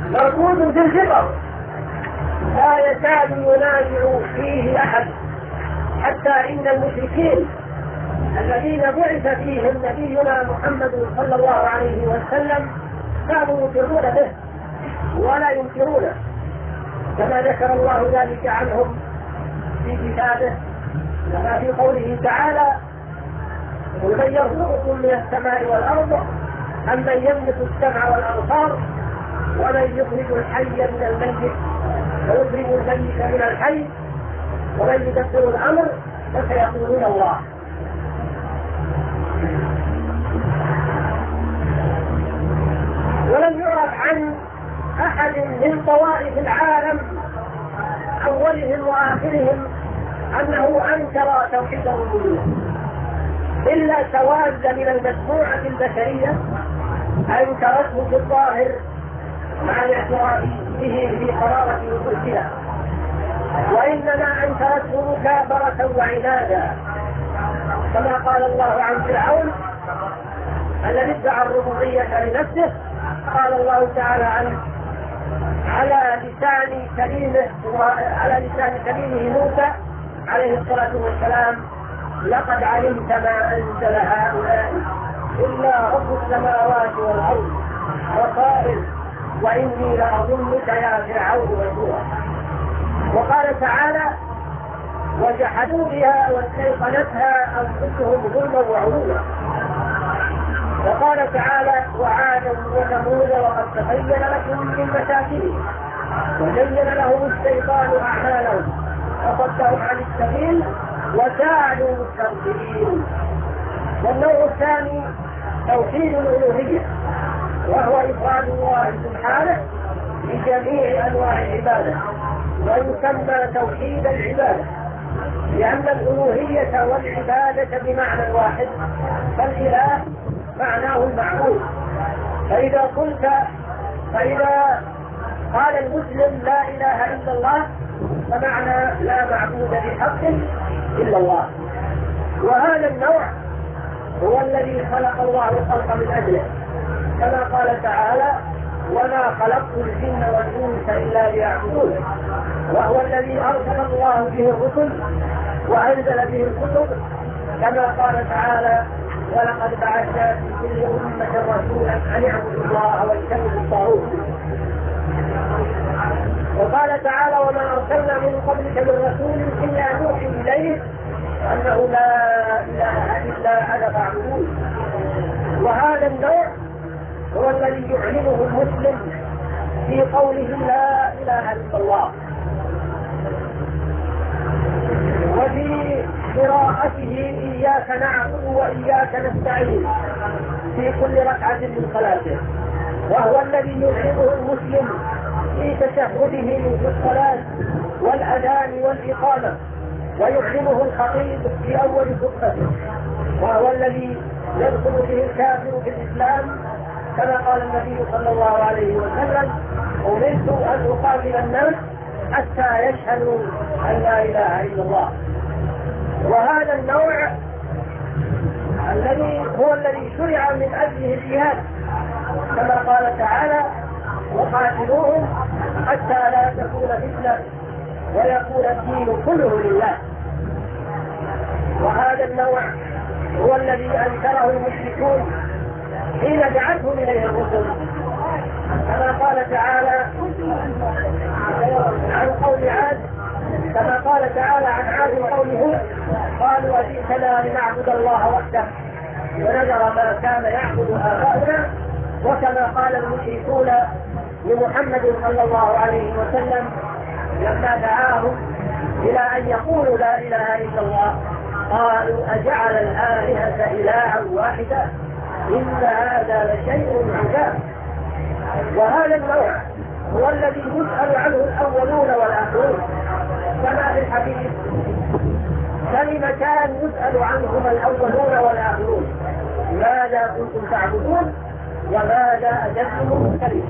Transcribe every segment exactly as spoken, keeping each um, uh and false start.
مركوز في الفطر لا يكاد ينازع فيه أحد، حتى إن المشركين الذين بعث فيهم نبينا محمد صلى الله عليه وسلم كانوا ينكرون به ولا ينكرونه، كما ذكر الله ذلك عنهم في كتابه كما في قوله تعالى: قل من يرزقكم من السماء والأرض أم من يملك السمع والأبصار ومن يخرج الحي من الميت ويخرج الميت من الحي ومن يدبر الأمر فسيقولون الله. ولم يعرف عن أحد من طوائف العالم أولهم وآخرهم أنه أنكر توحيد الربوبية إلا شواذ من المجموعة البشرية أنكرته في الظاهر مع الاعتراف به في قرارة نفوسها، وإنما أنكرته مكابرة وعنادا، كما قال الله عن فرعون الذي ادعى الربوبية لنفسه. قال الله تعالى عنه على لسان كليمه على لسان كليمه موسى عليه الصلاة والسلام: لقد علمت ما أنزل هؤلاء إلا رب السماوات والأرض بصائر وإني لأظنك يا فرعون مذكورا. وقال تعالى: وجحدوا بها واستيقنتها أنفسهم ظلما وعلوا. وقال تعالى: وعادا وثمود وقد تبين لكم من مساكنهم وزين لهم الشيطان أعمالهم فصدهم عن السبيل وكانوا مستبصرين. والنوع الثاني توحيد الألوهية، وهو إفراد الله سبحانه بجميع أنواع العبادة، ويسمى توحيد العبادة لأن الألوهية والعبادة بمعنى واحد، فالإله معناه المعبود. فإذا قلت فإذا قال المسلم لا إله إلا الله فمعنى لا معبود بحق إلا الله. وهذا النوع هو الذي خلق الله الخلق من أجله، كما قال تعالى: وما خلقت الجن والإنس إلا ليعبدون. وهو الذي أرسل الله به الرسل وأنزل به الكتب، كما قال تعالى: ولقد بعثنا في كل أمة رسولا أن يعبدوا الله واجتنبوا الطاغوت. وقال تعالى: وما أرسلنا من قبلك من رسول إلا نوحي إليه أنه لا إله إلا أنا فاعبدون. وهذا النوع هو الذي يعلنه المسلم في قوله لا إله إلا الله، وفي قراءته إياك نعبد وإياك نستعين في كل ركعة من صلاته، وهو الذي يعلنه المسلم في تشهده في الصلاة والأذان والإقامة، ويعلنه الخطيب في أول خطبته، وهو الذي يدخل به الكافر في الإسلام، كما قال النبي صلى الله عليه وسلم: أمرت أن أقاتل الناس حتى يشهدوا أن لا إله إلا الله. وهذا النوع الذي هو الذي شرع من أجله الجهاد، كما قال تعالى: وقاتلوهم حتى لا تكون فتنة ويكون الدين كله لله. وهذا النوع هو الذي أنكره المشركون حين دعتهم إليه الرسل، كما قال تعالى عن قوم عاد، كما قال تعالى عن عاد قوم هود: قالوا أجئتنا لنعبد الله وحده ونذر ما كان يعبد آباؤنا. وكما قال المشركون لمحمد صلى الله عليه وسلم لما دعاهم إلى أن يقولوا لا إله إلا الله: قالوا أجعل الآلهة إلها واحدا إن هذا لشيء عجاب. وهذا النوع هو الذي يسأل عنه الأولون والآخرون، كما في الحديث: كلمتان يسأل عنهما الأولون والآخرون، ماذا كنتم تعبدون وماذا أجبتم المرسلين.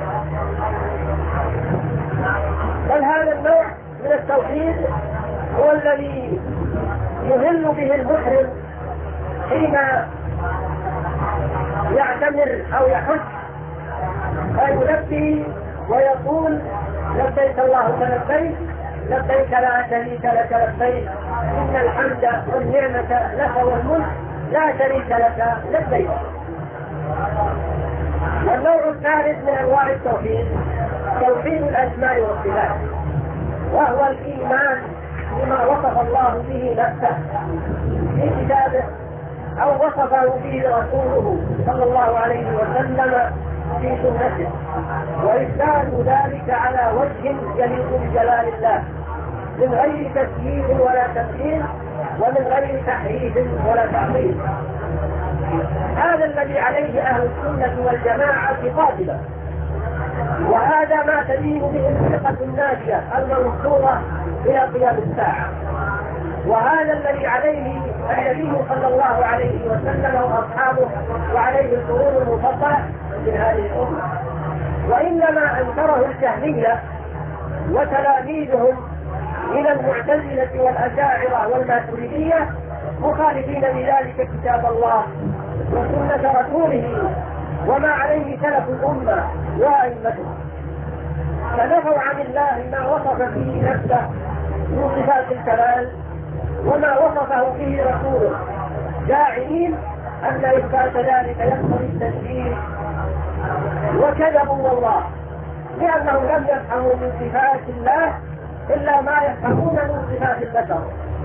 بل هذا النوع من التوحيد هو الذي يهل به المحرم حين يعتمر أو يحج، فيلبي ويقول لبيك اللهم لبيك لبيك لا شريك لك لبيك إن الحمد والنعمة لك والملك لا شريك لك لبيك. والنوع الثالث من أنواع التوحيد توحيد الأسماء والصفات، وهو الإيمان بما وصف الله به نفسه في كتابه أو وصفه به رسوله صلى الله عليه وسلم في سنته، وإثبات ذلك على وجه يليق بجلال الله من غير تسيير ولا تمثيل ومن غير تحريف ولا تعطيل. هذا الذي عليه أهل السنة والجماعة قاطبة، وهذا ما تدين به الفرقة الناجية المنصورة إلى قيام الساعة، وهذا الذي عليه النبي صلى الله عليه وسلم وأصحابه وعليه القرون المفضلة من هذه الأمة. وإنما أنكره الجهمية وتلاميذهم من المعتزلة والأشاعرة والماتريدية مخالفين بذلك كتاب الله وسنة رسوله وما عليه سلف الأمة وأئمته، فنفوا عن الله ما وصف به نفسه من صفات الكمال وما وصفه به رسوله، زاعمين أن إثبات ذلك يقتضي التشريع، وكذبوا والله، لأنهم لم يفهموا من صفات الله إلا ما يفهمون من صفات البشر،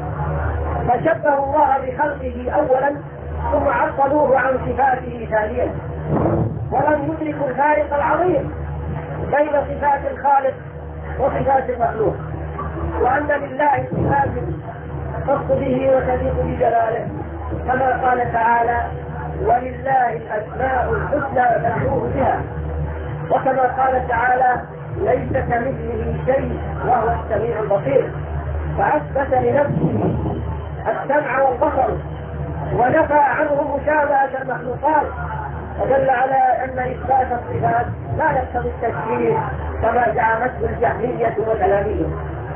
فشبهوا الله بخلقه أولا ثم عطلوه عن صفاته ثانيا، ولم يدركوا الفارق العظيم بين صفات الخالق وصفات المخلوق، وأن لله صفات تخص به وتليق بجلاله، كما قال تعالى ولله الأسماء الحسنى فادعوه بها، وكما قال تعالى ليس كمثله شيء وهو السميع البصير، فأثبت لنفسه السمع والبصر ونفى عنه مشابهة المخلوقات، ودل على أن إثبات الصفات لا يقتضي التشبيه كما زعمته الجهمية وتلاميذه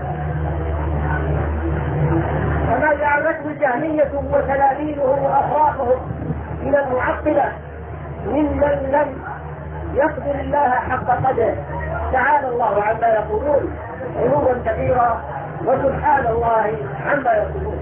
كما زعمته الجهمية وتلاميذه وأفراقهم من المعطلة ممن لم يقدر الله حق قدره، تعالى الله عما يقولون علوا كبيرا وسبحان الله عما يقولون.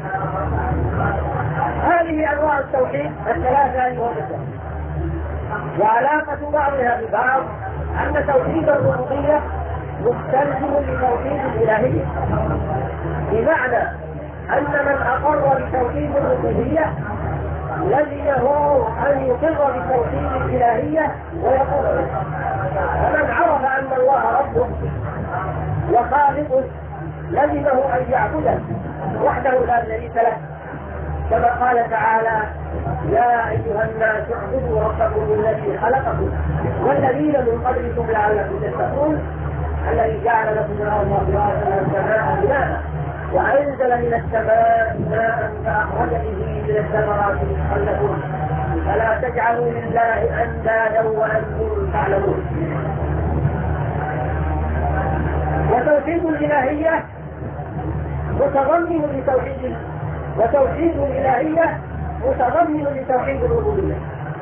هذه أنواع التوحيد الثلاثة الموجودة، وعلاقة بعضها ببعض أن توحيد الربوبية مستلزم لتوحيد الإلهية، بمعنى أن من أقر بتوحيد الربوبية لزمه أن يقر بتوحيد الإلهية ويقول به، ومن عرف أن الله ربه وخالقه لزمه أن يعبده وحده لا شريك له، كما قال تعالى يا أيها الناس اعبدوا ربكم الذي خلقكم والذين من قبلكم لعلكم تتقون الذي جعل لكم الأرض فراشا والسماء بناء وأنزل من السماء ماء فأخرج به من الثمرات رزقا لكم فلا تجعلوا لله أندادا وأنتم تعلمون. وتوحيد الإلهية متضمن لتوحيد وتوحيد الإلهية متضمن لتوحيد الربوبية،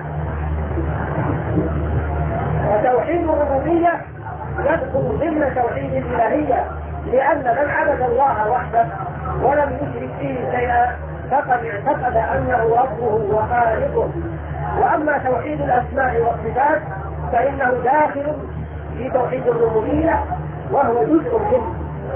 وتوحيد الربوبية يدخل ضمن توحيد الإلهية، لأن من عبد الله وحده ولم يشرك فيه شيئا فقد اعتقد أنه ربه وخالقه. وأما توحيد الأسماء والصفات فإنه داخل في توحيد الربوبية وهو جزء منه.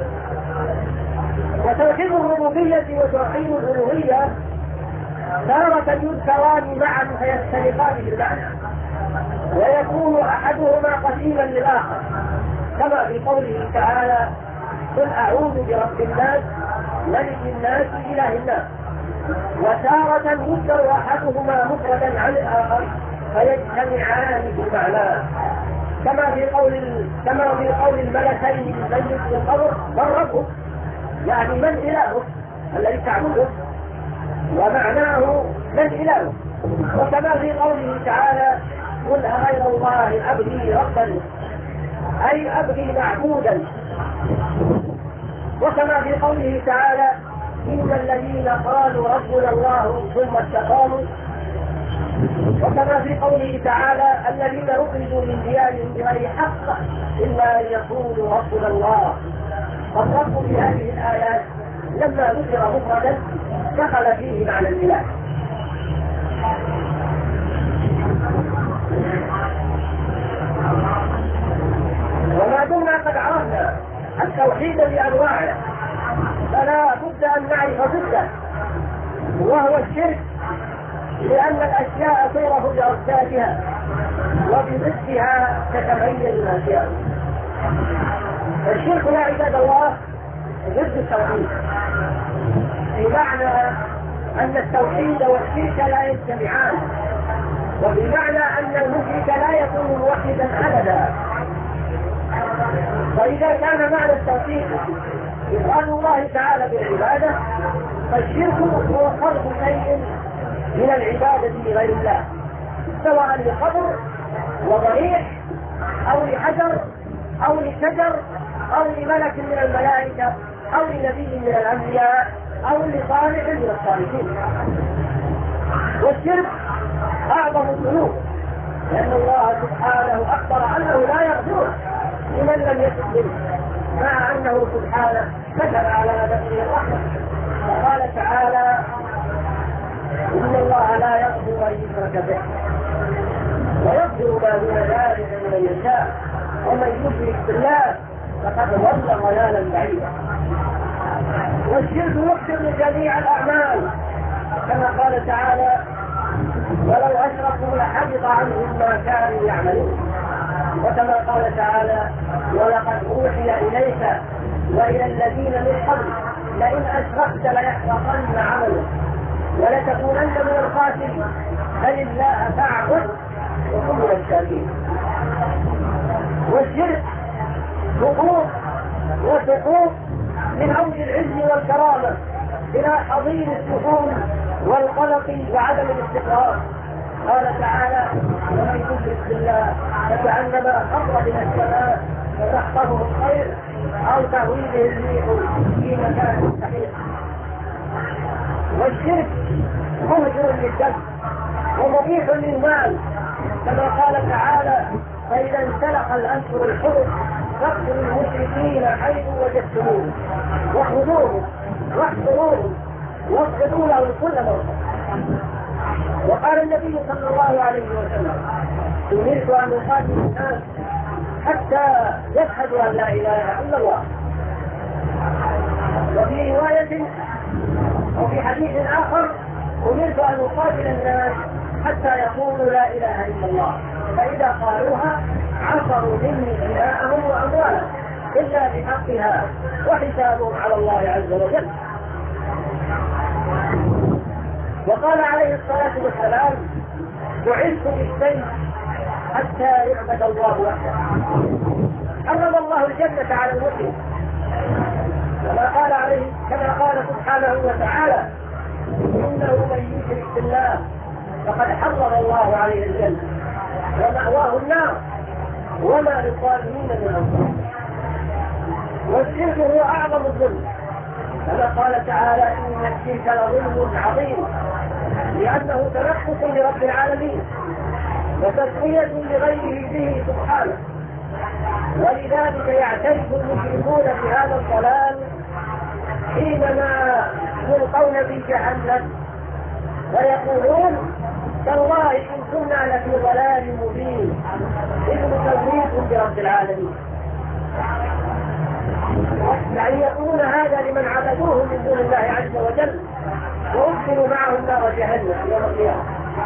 وتوحيد الربوبية وتوحيد الألوهية تارة يذكران معا فيختلفان بالمعنى، ويكون أحدهما قسيما للآخر، كما في قوله تعالى قل أعوذ برب الناس ملك الناس إله الناس، وتارة يذكر أحدهما مفردا عن الآخر فيجتمعان بمعناه، كما في قول كما في قول الملكين الميت في القبر من ربه، يعني من إلهه الذي تعبده، ومعناه من إلهه. وكما في قوله تعالى قل غير الله أبغي ربا أي أبغي معبودا. وكما في قوله تعالى إن الذين قالوا ربنا الله ثم استقاموا وكما في قوله تعالى الذين أخرجوا من ديارهم بغير حق إلا أن يقولوا ربنا الله. فالرب في هذه الآيات لما ذكر مفردا دخل فيه معنى الإله. وما دمنا قد عرفنا التوحيد بأنواعه فلا بد أن نعرف ضده وهو الشرك، لأن الأشياء تعرف بأضدادها وبضدها تتبين الأشياء. الشرك يا عباد الله ضد التوحيد، بمعنى أن التوحيد والشرك لا يجتمعان، وبمعنى أن المشرك لا يكون موحدا أبدا. فإذا كان معنى التوحيد إفراد الله تعالى بالعبادة، فالشرك هو خلق شيء من العبادة لغير الله، سواء لقبر وضريح أو لحجر أو لشجر أو لملك من الملائكة أو لنبي من الأنبياء أو لصالح من الصالحين. والشرك أعظم الذنوب، لأن الله سبحانه أخبر أنه لا يغفر لمن لم يتب منه، مع أنه سبحانه كتب على نفسه الرحمة. فقال تعالى إن الله لا يغفر أن يشرك به ويغفر ما دون ذلك لمن يشاء ومن يشرك بالله فقد ضل ضلالا بعيدا. والشرك يقتل جميع الأعمال، كما قال تعالى ولو أشركوا لحبط عنهم ما كانوا يعملون. وكما قال تعالى ولقد أوحي إليك وإلى الذين من قبل لئن أشركت ليحبطن عملك ولتكونن من الخاسرين بل الله فاعبد وكن من الشاكرين. والشرك حقوق وسقوط من أوج العز والكرامة إلى حضيض السكون والقلق وعدم الاستقرار. قال تعالى ومن يشرك بالله فكأنما خر من السماء فتخطفه الطير أو تهوي به الريح في مكان سحيق. والشرك مهجر للدم ومبيح للمال، كما قال تعالى فإذا انسلخ الأشهر الحرم فاقتلوا المشركين حيث وجدتموهم وخذوهم واحصروهم واصبروا لهم كل مرة. وقال النبي صلى الله عليه وسلم أمرت أن أقاتل الناس حتى يشهدوا أن لا إله إلا الله. وفي رواية وفي حديث آخر أمرت أن أقاتل الناس حتى يقولوا لا إله إلا الله، فإذا قالوها عصروا مني دماءهم وأموالهم إلا بحقها وحسابهم على الله عز وجل. وقال عليه الصلاة والسلام بعثت بالسيف حتى يعبد الله وحده. حرم الله الجنة على المسلم كما قال عليه كما قال سبحانه وتعالى إنه من يشرك بالله فقد حرم الله عليه الجنة ومأواه النار وما للظالمين من أنصار. والشرك هو أعظم الظلم، كما قال تعالى إن الشرك لظلم عظيم، لأنه تنقص لرب العالمين وتسوية لغيره به سبحانه. ولذلك يعترف المشركون بهذا الضلال حينما يلقون في جهنم ويقولون تالله إن كنا لفي ضلال مبين إذ نسويكم برب العالمين. يعني يقولون هذا لمن عبدوه من دون الله عز وجل وأدخلوا معهم نار جهنم يوم القيامة.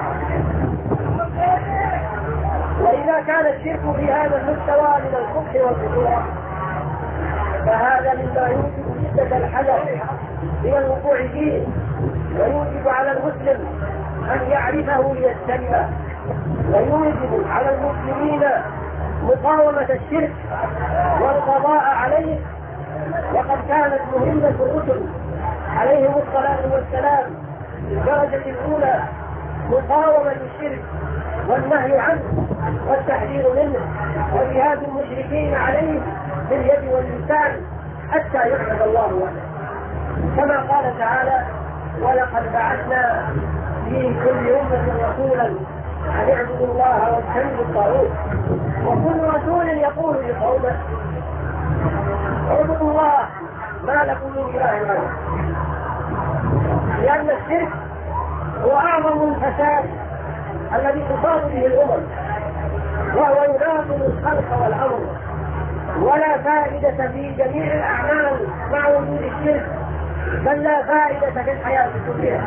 وإذا كان الشرك في هذا المستوى من الكفر والخطورة فهذا مما يوجب شدة الحذر من الوقوع فيه، ويوجب على المسلم أن يعرفه ليجتنبه، ويوجب على المسلمين مقاومة الشرك والقضاء عليه. وقد كانت مهمة الرسل عليهم الصلاة والسلام في الدرجة الأولى مقاومة الشرك والنهي عنه والتحذير منه وجهاد المشركين عليه باليد واللسان حتى يعبد الله وحده، كما قال تعالى ولقد بعثنا في كل أمة رسولا أن اعبدوا الله واجتنبوا الطاغوت، وكل رسول يقول لقومه اعبدوا الله ما لكم من إله غيره، لأن الشرك هو أعظم الفساد الذي تصاب به الأمم، وهو يناقض الخلق والأمر، ولا فائدة في جميع الأعمال مع وجود الشرك، بل لا فائدة في الحياة كلها.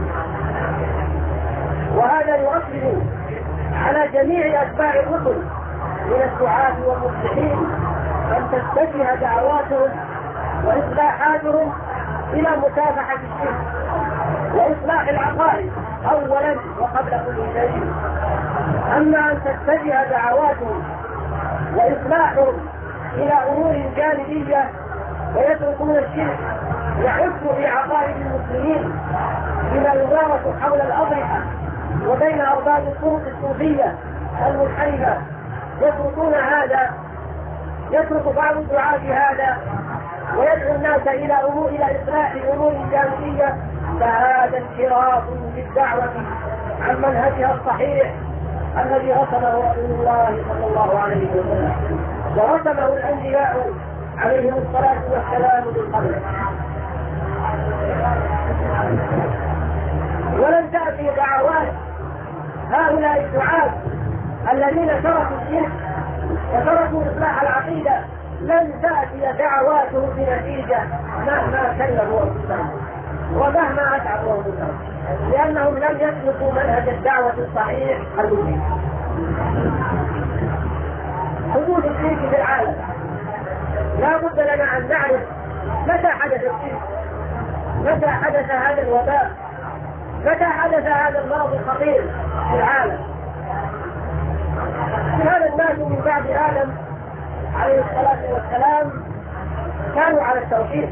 وهذا يؤكد على جميع أتباع الرسل من الدعاة والمصلحين أن تتجه دعواتهم وإصلاحاتهم إلى مكافحة الشرك وإصلاح العقائد أولا وقبل كل شيء. أما أن تتجه دعواتهم وإصلاحهم إلى أمور جانبية ويتركون الشرك يحث في عقائد المسلمين بما يمارس حول الأضرحة وبين أرباب الطرق الصوفية المنحرفة، يتركون هذا، يترك بعض الدعاة هذا ويدعو الناس إلى أمور إلى إصلاح الأمور الجانبية، فهذا انحراف بالدعوة عن منهجها الصحيح الذي رسمه رسول الله صلى الله عليه وسلم ورسمه الأنبياء عليهم الصلاة والسلام من قبل. ولن تأتي دعوات هؤلاء الدعاة الذين تركوا الشرك وتركوا إصلاح العقيدة، لن تأتي دعواتهم بنتيجة مهما كلفوا أنفسهم ومهما أتعبوا أنفسهم، لأنهم لم يسلكوا منهج الدعوة الصحيح المبين. حدوث الشرك في العالم لا بد لنا أن نعرف متى حدث الشرك، متى حدث هذا الوباء، متى حدث هذا المرض الخطير في العالم. كان الناس من بعد آدم عليه الصلاة والسلام كانوا على التوحيد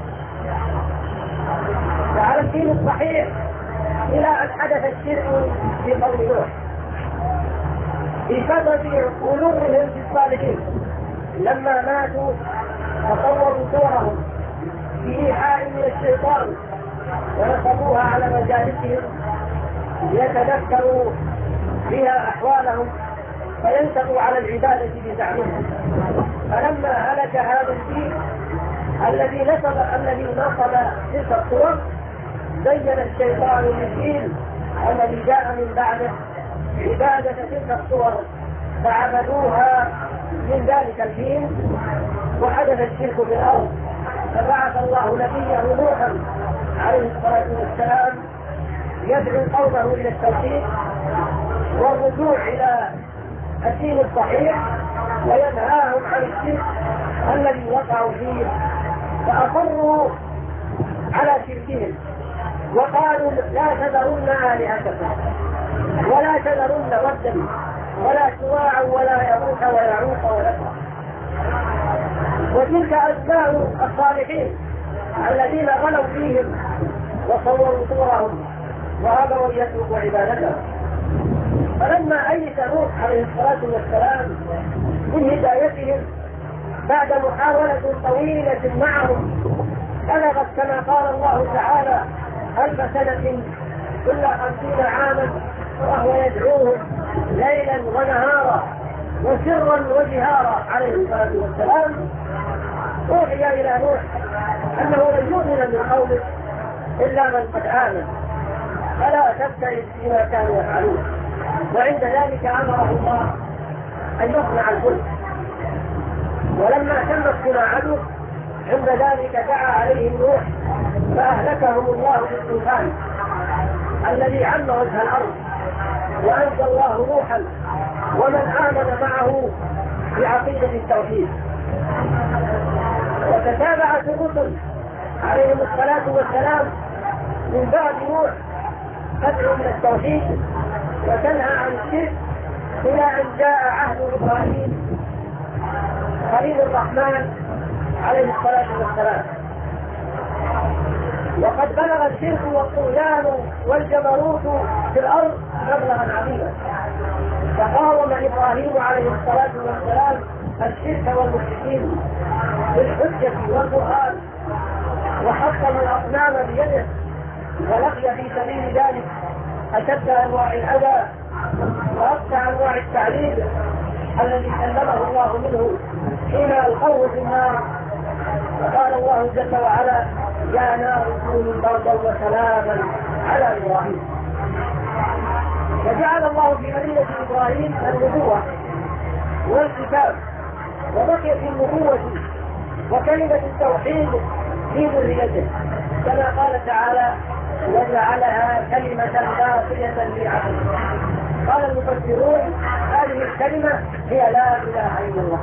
وعلى الدين الصحيح إلى أن حدث الشرك في قوم نوح في فترة قلوبهم في الصالحين، لما ماتوا تصوروا صورهم في إيحاء من الشيطان ونصبوها على مجالسهم ليتذكروا فيها أحوالهم فينتقوا على العبادة بزعمهم. فلما هلك هذا الدين الذي نصب الذي نصب تلك الصور، بين الشيطان للدين الذي جاء من بعده عبادة تلك الصور فعبدوها من ذلك الدين وحدث الشرك في الأرض. فبعث الله نبيه نوحا عليه الصلاة والسلام يدعو قومه إلى التوحيد والرجوع إلى الدين الصحيح وينهاهم عن الشرك الذي وقعوا فيه، فأصروا على شركهم وقالوا لا تذرن آلهتكم ولا تذرن ودا ولا سواعا ولا يغوث ويعوق ونسرا. وتلك أسماء الصالحين الذين غلوا فيهم وصوروا صورهم وأبوا يتركوا عبادتهم. فلما أيس نوح عليه الصلاة والسلام من هدايتهم بعد محاولة طويلة معهم بلغت كما قال الله تعالى ألف سنة إلا خمسين عاما وهو يدعوهم ليلا ونهارا وسرا وجهارا عليه الصلاة والسلام، أوحي إلى نوح أنه لن يؤمن من قومه إلا من قد آمن فلا تبتئس بما كانوا يفعلون. وعند ذلك أمره الله أن يصنع الفلك، ولما تمت صناعته عند ذلك دعا عليهم نوح فأهلكهم الله بالطوفان الذي عم وجه الأرض، وأنزل الله نوحا ومن آمن معه بعقيدة التوحيد. وتتابعت الرسل عليهم الصلاة والسلام من بعد نوح تدعو من التوحيد وتنهى عن الشرك إلى أن جاء عهد إبراهيم خليل الرحمن عليه الصلاة والسلام. وقد بلغ الشرك والطغيان والجبروت في الأرض مبلغا عظيما، فقاوم إبراهيم عليه الصلاة والسلام الشرك والمشركين بالحجة والقرآن وحطم الأصنام بيده ولقي في سبيل ذلك أشد أنواع الأذى وأقسى أنواع التعذيب الذي سلمه الله منه حين ألقوه في النار. وقال الله جل وعلا: يا نار كوني بردا وسلاما على إبراهيم. وجعل الله في مدينة إبراهيم النبوة والكتاب، وبقي في النبوة وكلمة التوحيد في ذريته، كما قال تعالى: وجعلها كلمة باقية لعقله. قال المفسرون: هذه الكلمة هي لا إله إلا الله.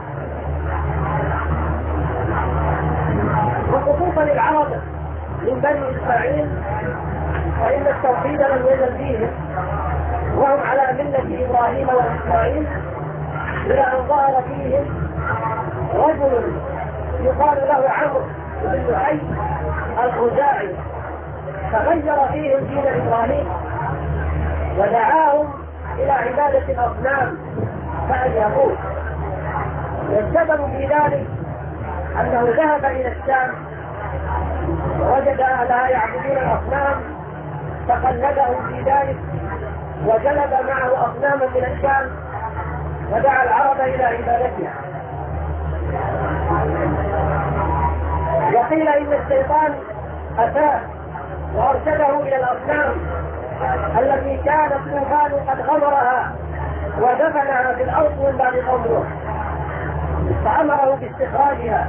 وخصوصا العرب من بني إسماعيل فإن التوحيد لم يزل فيهم، وهم على ملة إبراهيم وإسماعيل، إلى أن ظهر فيهم رجل يقال له عمرو بن لحي الخزاعي، فغير فيهم دين إبراهيم ودعاهم إلى عبادة الأصنام فأجابوه. والسبب في ذلك أنه ذهب إلى الشام ووجد أهلها يعبدون الأصنام فقلدهم في ذلك، وجلب معه أصناما من الشام ودعا العرب إلى عبادتها. وقيل إن الشيطان أتاه وأرشده إلى الأصنام التي كان الطوفان قد غمرها ودفنها في الأرض من بعد قوم نوح، فأمره باستخراجها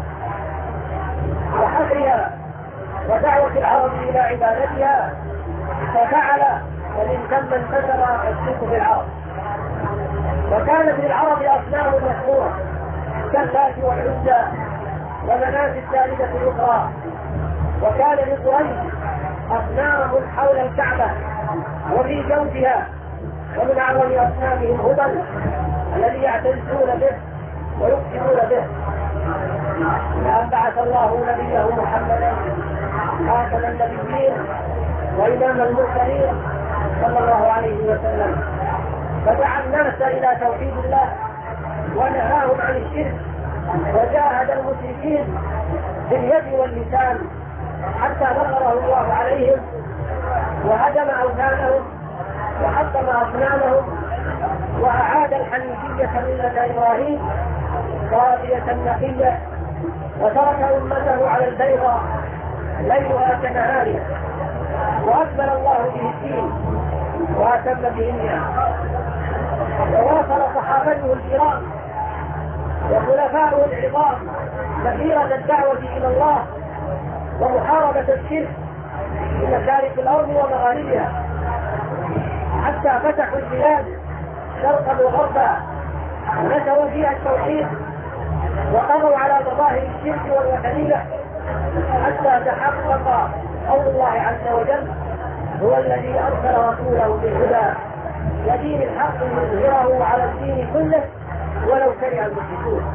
وحفرها ودعوة العرب إلى عبادتها، ففعل، ومن ثم انتشر الشرك في العرب. وكانت للعرب أصنام مشهورة كاللات والعزى ومناة الثالثة الأخرى. وكان لقريش أصنام حول الكعبة وفي جوفها، ومن أعظم أصنامهم هبل الذي يعتزون به ويكفرون به. لأن بعث الله نبيه محمدا خاتم النبيين وإمام المرسلين صلى الله عليه وسلم، فدعا الناس إلى توحيد الله ونهاهم عن الشرك، وجاهد المشركين باليد واللسان حتى نصره الله عليهم وهدم أوثانهم وحطم أصنامهم وأعاد الحنيفية ملة إبراهيم صافية نقية، وترك أمته على البيضاء ليلها كنهارها، وأكمل الله به الدين وأتم به النعم. وواصل صحابته الكرام وخلفاؤه العظام مسيرة الدعوة إلى الله ومحاربة الشرك في مشارق الأرض ومغاربها، حتى فتحوا البلاد شرقا وغربا ونشروا فيها التوحيد وقضوا على مظاهر الشرك والوثنية، حتى تحقق قول الله عز وجل: هو الذي أرسل رسوله بالهدى ودين الحق ليظهره على الدين كله ولو كره المشركون.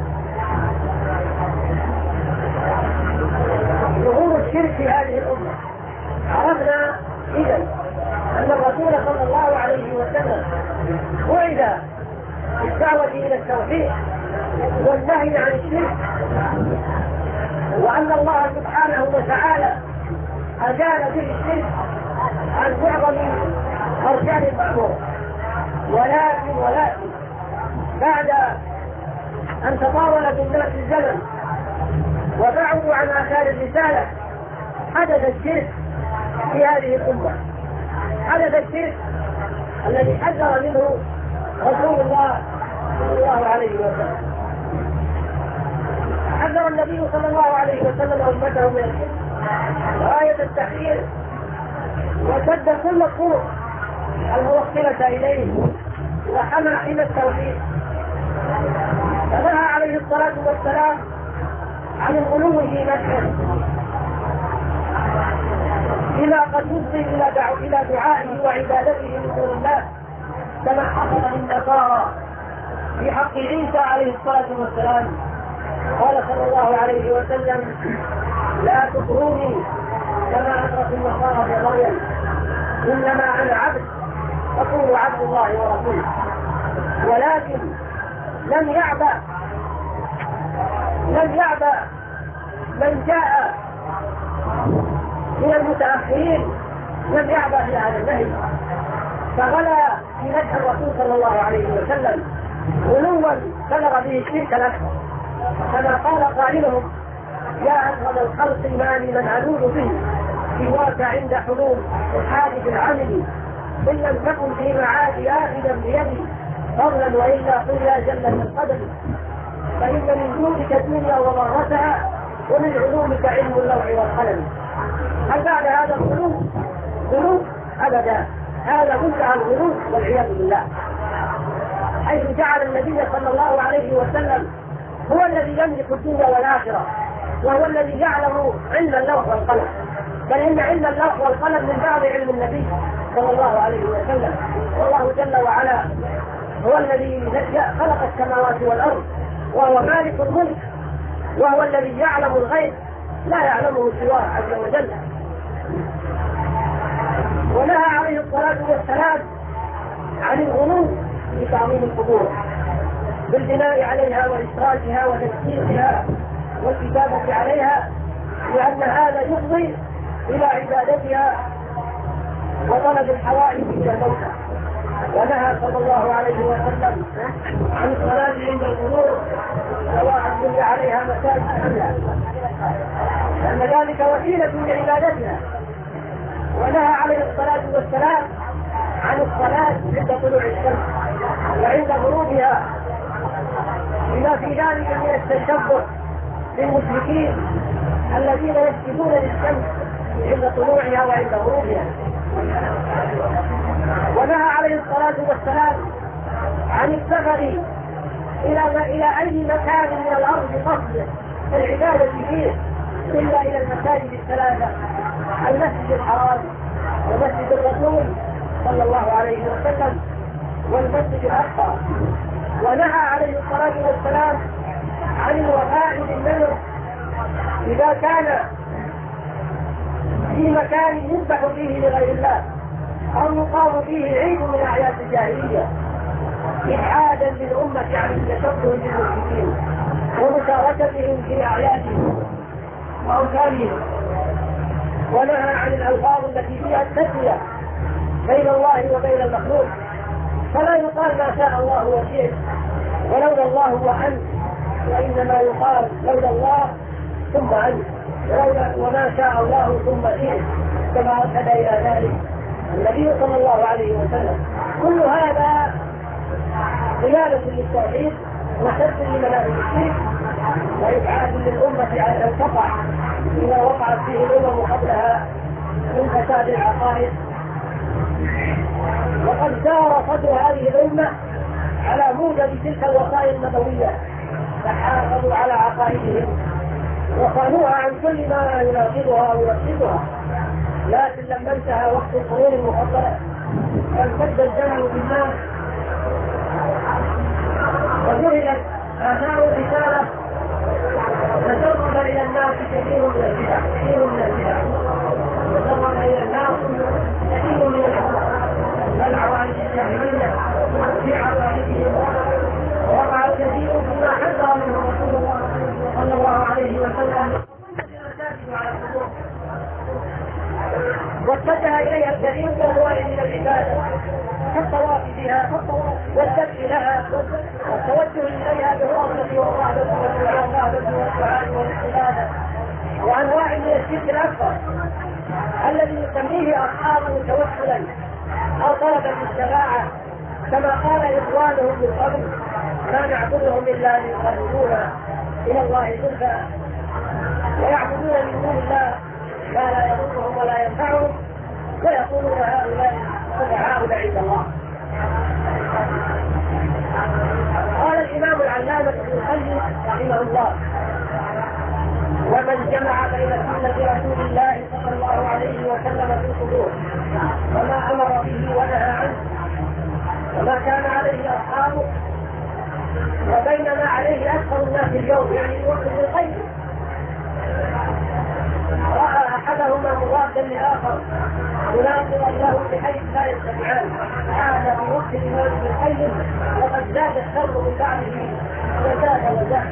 ظهور الشرك في هذه الأمة، عرفنا إذن أن الرسول صلى الله عليه وسلم وعد بالدعوة إلى التوحيد والنهي عن الشرك، وأن الله سبحانه وتعالى أزال به الشرك عن معظم أركان المأمور. ولكن ولكن بعد أن تطاول بالناس الزمن وبعدوا عن آثار الرسالة حدث الشرك في هذه الأمة، حدث الشرك الذي حذر منه رسول الله صلى الله عليه وسلم. حذر النبي صلى الله عليه وسلم أمته من الشرك غاية التحذير، وسد كل الطرق الموصلة إليه، وحمى حمى التوحيد، فنهى عليه الصلاة والسلام عن الغلو في نفسه إلى قد يفضي إلى إلى دعائه وعبادته من دون الله، كما حصل للنصارى في حق عيسى عليه الصلاة والسلام. قال صلى الله عليه وسلم: لا تطروني كما أطرت النصارى في مريم، إنما أنا عبد فقولوا عبد الله ورسوله. ولكن لم يعبأ لم يعبأ من جاء من المتأخرين، لم يعبأ إلى هذا النهي، فغلا في مدح الرسول صلى الله عليه وسلم غلوا بلغ به الشرك الأكبر، كما قال قائلهم: يا أكرم الخلق ما لمن ألوذ به سواك عند حلول الحادث العمل، إن لم تكن في معادي آخذا بيدي فضلا وإلا قل يا جل من قدم، فإن من جودك الدنيا وضرتها ومن علومك علم اللوح والقلم. هل بعد هذا الغلو غلو؟ أبدا، هذا منتهى الغلو والعياذ بالله، حيث جعل النبي صلى الله عليه وسلم هو الذي يملك الدنيا والآخرة، وهو الذي يعلم علم اللوح والقلم، بل إن علم اللوح والقلم من بعض علم النبي صلى الله عليه وسلم. والله جل وعلا هو الذي خلق السماوات والأرض، وهو مالك الملك، وهو الذي يعلم الغيب لا يعلمه سواه عز وجل. ونهى عليه الصلاة والسلام عن الغلو في تعظيم القبور بالبناء عليها وإشراكها وتسكيرها والكتابة عليها، لأن هذا يفضي إلى عبادتها وطلب الحوائج إلى الموتى. ونهى صلى الله عليه وسلم عن الصلاة عند القبور سواء بني عليها مساجد أم لا، لأن ذلك وسيلة لعبادتها. ونهى عليه الصلاة والسلام عن الصلاة عند طلوع الشمس وعند غروبها، بما في ذلك من التشبه بالمشركين الذين يسجدون للشمس عند طلوعها وعند غروبها. ونهى عليه الصلاة والسلام عن السفر إلى إلى أي مكان من الأرض قصد العبادة فيه إلا إلى المساجد الثلاثة: المسجد الحرام ومسجد الرسول صلى الله عليه وسلم والمسجد الأقصى. ونهى عليه الصلاة والسلام عن الوفاء بالنذر إذا كان في مكان يذبح فيه لغير الله أو يقام فيه عيد من أعياد الجاهلية، إبعادا للأمة عن التشبه بالمشركين ومشاركتهم في أعيادهم وأوثانهم. ونهى عن الألفاظ التي فيها التسوية بين الله وبين المخلوق، فلا يقال ما شاء الله وشئت ولولا الله وأنت، وإنما يقال لولا الله ثم أنت، وما شاء الله ثم شئت، كما أرشد إلى ذلك النبي صلى الله عليه وسلم. كل هذا قيادة للتوحيد وسد لمناهج الشرك وإبعاد للأمة على أن تقع إذا وقعت فيه الأمم قبلها من فساد العقائد. وقد سار صدر هذه الأمة على موجب تلك الوصايا النبوية، فحافظوا على عقائدهم وصانوها عن كل ما يناقضها ويفسدها. لكن لما انتهى وقت القرون المفضلة وامتد الزمن بالناس وجهلت آثار الرسالة تسرب إلى الناس كثير من البدع كثير من البدع تسرب إلى الناس كثير من العوائد الجاهلية في عقائدهم، ووقع الكثير فيما حذر منه رسول الله صلى الله عليه وسلم على القبور، واتجه إليها الكثير من الأنواع من العبادة كالطواف بها والذبح لها والتوجه إليها بالرغبة والرهبة والدعاء والاستغاثة، وأنواع من الشرك الأكبر الذي يسميه أصحابه توسلا أو طلبا للشفاعة، كما قال إخوانهم من قبل: ما نعبدهم إلا ليقربونا إلى الله زلفى، ويعبدون من دون الله ما لا يضرهم ولا ينفعهم، ويقولون هؤلاء شفعاؤنا عند الله. قال الإمام العلامة ابن القيم رحمه الله: ومن جمع بين سنة رسول الله صلى الله عليه وسلم في القبور وما أمر به ونهى عنه وما كان عليه أصحابه وبين ما عليه أكثر الناس اليوم، يعني الوقت القيم، رأى أحدهما مضادا لآخر مناقضا له بحيث لا يستطيعان، هذا في وقت الإمام ابن القيم وقد زاد الشر من بعده وزاد وزاد.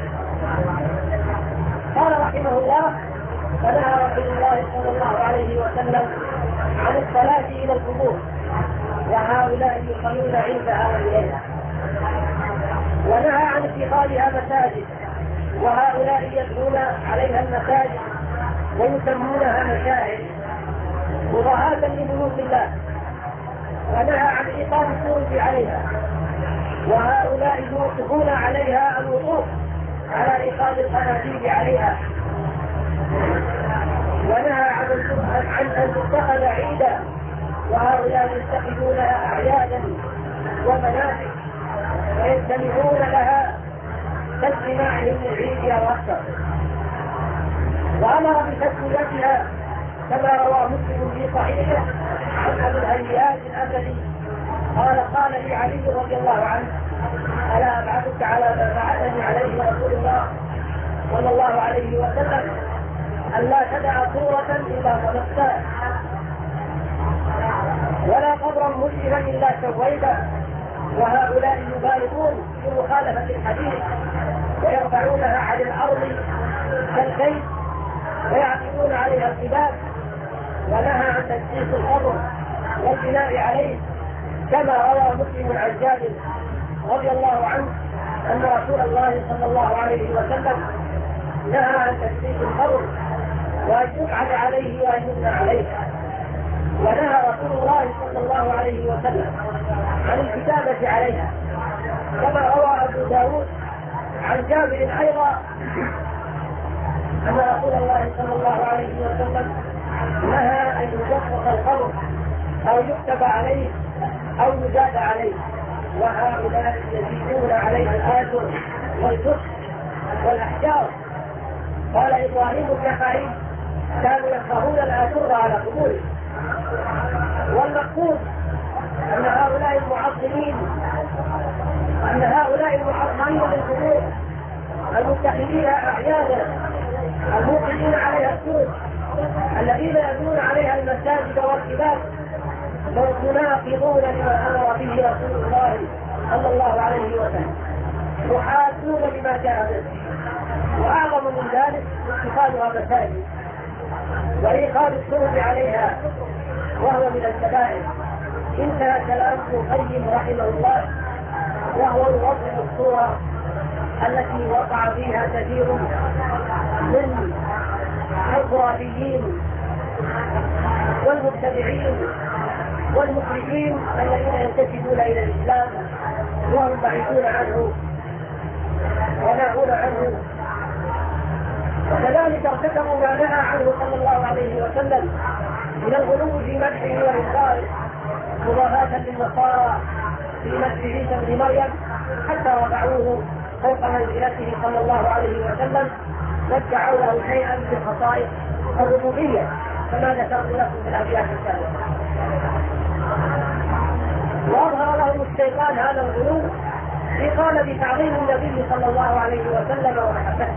قال رحمه الله: فنهى رسول الله صلى الله عليه وسلم عن الصلاة إلى القبور وهؤلاء يصلون عندها وإليها، ونهى عن اتخاذها مساجد، وهؤلاء يبنون عليها المساجد ويسمونها مشاهد مضاهاة لبيوت الله، ونهى عن إيقاف الشرب عليها، وهؤلاء يوقفون عليها الوقوف على إيقاف القناديل عليها، ونهى عن أن تتخذ عيدا، وهؤلاء يتخذونها أعيادا ومناسك ويجتمعون لها كاجتماعهم للعيد أو أكثر، وأمر بتسميتها كما روى مسلم في صحيحه عن أبي الهيئات الأسدي قال قال لي علي رضي الله عنه: ألا أبعثك على ما بعثني عليه رسول الله صلى الله عليه وسلم ألا تدع صورة إلا خلقتها ولا قبرا مسلما إلا سويته. وهؤلاء يبالغون في مخالفة الحديث ويرفعونها عن الأرض كالبيت ويعقدون عليها القباب، ونهى عن تجسيس القبر والبناء عليه كما روى مسلم عن جابر رضي الله عنه أن رسول الله صلى الله عليه وسلم نهى عن تجسيس القبر وأن يقعد عليه وأن يبنى عليه، ونهى رسول الله صلى الله عليه وسلم عن الكتابة عليها كما روى أبو داود عن جابر أيضا أن رسول الله صلى الله عليه وسلم نهى أن يجسس القبر أو يكتب عليه أو يزاد عليه، وهؤلاء يزيدون عليه الآثر والكتب والأحجار. قال إبراهيم بن خليل: كانوا يكرهون الآثر على قبوره. والمقصود أن هؤلاء المعظمين أن هؤلاء المعظمين للقبور المتخذينها أعيادا الموقفين عليها السوق الذين يبنون عليها المساجد والكباب مناقضون لما أمر به رسول الله صلى الله عليه وسلم، محادون بما جاء به، وأعظم من ذلك اتخاذها مساجد وإيقاظ الشرب عليها وهو من الكبائر. انتهى كلام ابن القيم رحمه الله، وهو يوضح الصورة التي وقع فيها كثير من الخرافيين والمبتدعين والمشركين الذين ينتسبون إلى الإسلام وهم بعيدون عنه وناهون عنه، وكذلك ارتكبوا ما نهى عنه صلى الله عليه وسلم من الغلو في مدحه وإنكاره مضاهاة للنصارى في مدح عيسى ابن مريم حتى رفعوه فوق منزلته صلى الله عليه وسلم وادعوا له شيئا من خصائص الربوبية كما ذكرت لكم في الأبيات السابقة. وأظهر لهم الشيطان هذا الغلو في قال بتعظيم النبي صلى الله عليه وسلم ومحبته،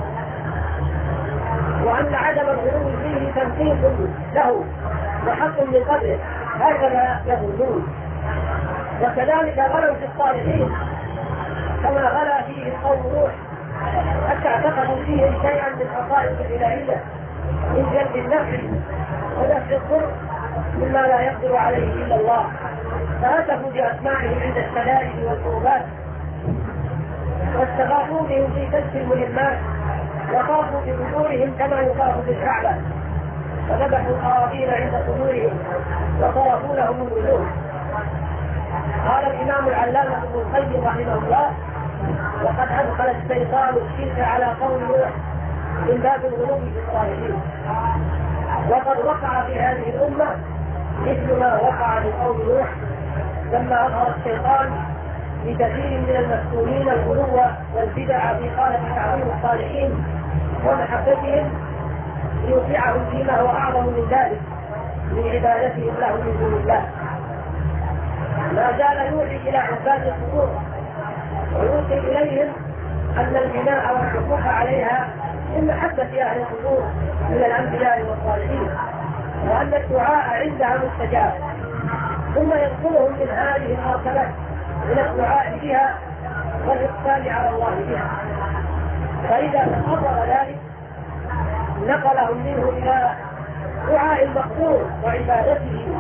وأن عدم الغلو فيه تنفيذ له وحق من قدره، هكذا يظنون. وكذلك غلوا في الصالحين كما غلا فيه قوم نوح حتى اعتقدوا فيه شيئا من خصائص الإلهية من جلب النفع ونفع الضر مما لا يقدر عليه إلا الله، فهتفوا بأسماعهم عند الشدائد والقربات، واستغاثوا بهم في كشف المهمات، وخافوا بقبورهم كما يخاف بالكعبة، وذبحوا القرابين عند قبورهم وصرفوا لهم الوجوه. قال الإمام العلامة ابن القيم رحمه الله: وقد أدخل الشيطان الشرك على قوم نوح من باب الغلو في الصالحين، وقد وقع في هذه الأمة مثل ما وقع في قوم نوح لما أظهر الشيطان لكثير من المسؤولين الغلو والبدع في قالة تعظيم الصالحين ومحبتهم ليوقعهم فيما هو أعظم من ذلك من عبادتهم له من دون الله. ما زال يوحي إلى عباد القبور ويوحي إليهم أن البناء والحقوق عليها من محبة أهل القبور من الأنبياء والصالحين، وأن الدعاء عندها مستجاب، ثم ينقلهم من هذه المرتبة من الدعاء بها والإقبال على الله بها، فإذا تقرر ذلك نقلهم منه إلى دعاء المقبول وعبادته